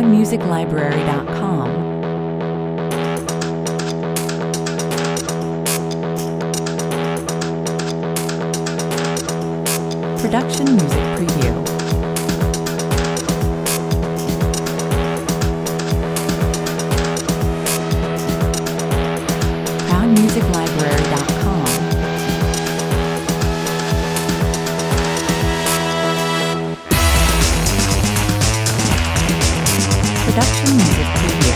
ProudMusicLibrary.com. Production Music Preview. ProudMusicLibrary.com. Production Music Preview.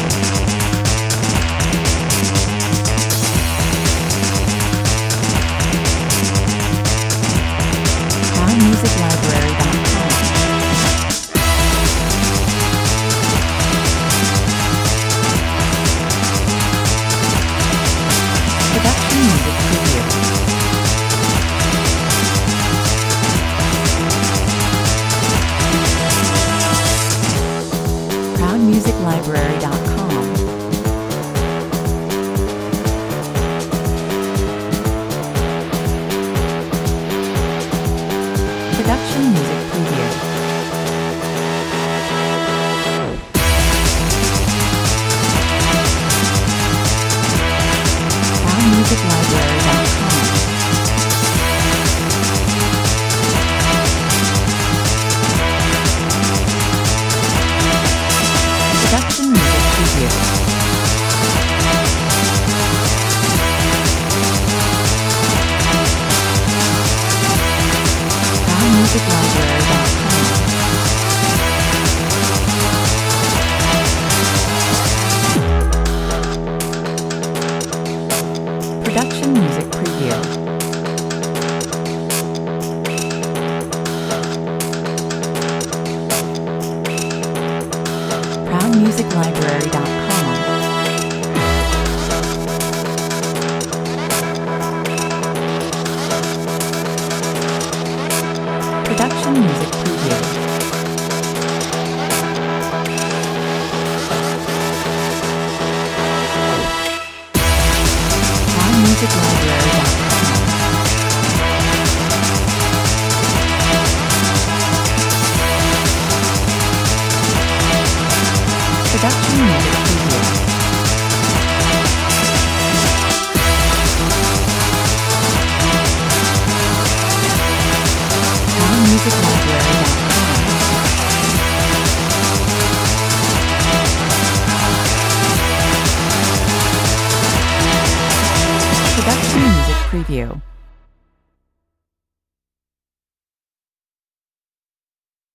ProudMusicLibrary.com. Production Music Preview. ProudMusicLibrary.com. Production Music Preview. ProudMusicLibrary.com. Production Music Preview. ProudMusicLibrary.com. Production Music Preview. ProudMusicLibrary.com. Production Music Preview. ProudMusicLibrary.com. Production Music Preview. ProudMusicLibrary.com. Production Music Preview.